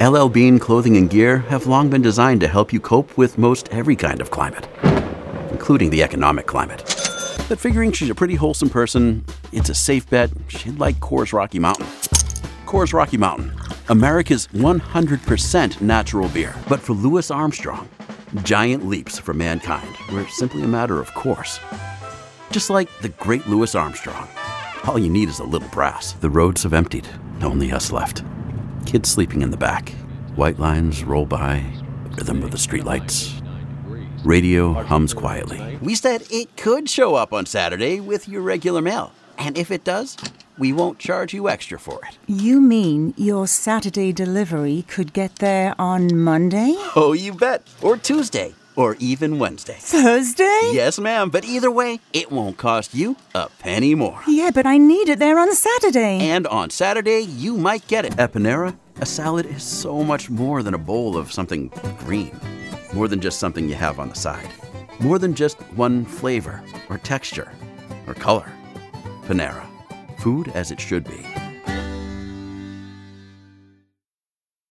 LL Bean clothing and gear have long been designed to help you cope with most every kind of climate, including the economic climate. But figuring she's a pretty wholesome person, it's a safe bet she'd like Coors Rocky Mountain. Coors Rocky Mountain, America's 100% natural beer. But for Louis Armstrong, giant leaps for mankind were simply a matter of course. Just like the great Louis Armstrong, all you need is a little brass. The roads have emptied, only us left. Kids sleeping in the back, white lines roll by, the rhythm of the streetlights. Radio hums quietly. We said it could show up on Saturday with your regular mail. And if it does, we won't charge you extra for it. You mean your Saturday delivery could get there on Monday? Oh, you bet. Or Tuesday. Or even Wednesday. Thursday? Yes, ma'am. But either way, it won't cost you a penny more. Yeah, but I need it there on Saturday. And on Saturday, you might get it. At Panera, a salad is so much more than a bowl of something green. More than just something you have on the side. More than just one flavor or texture or color. Panera. Food as it should be.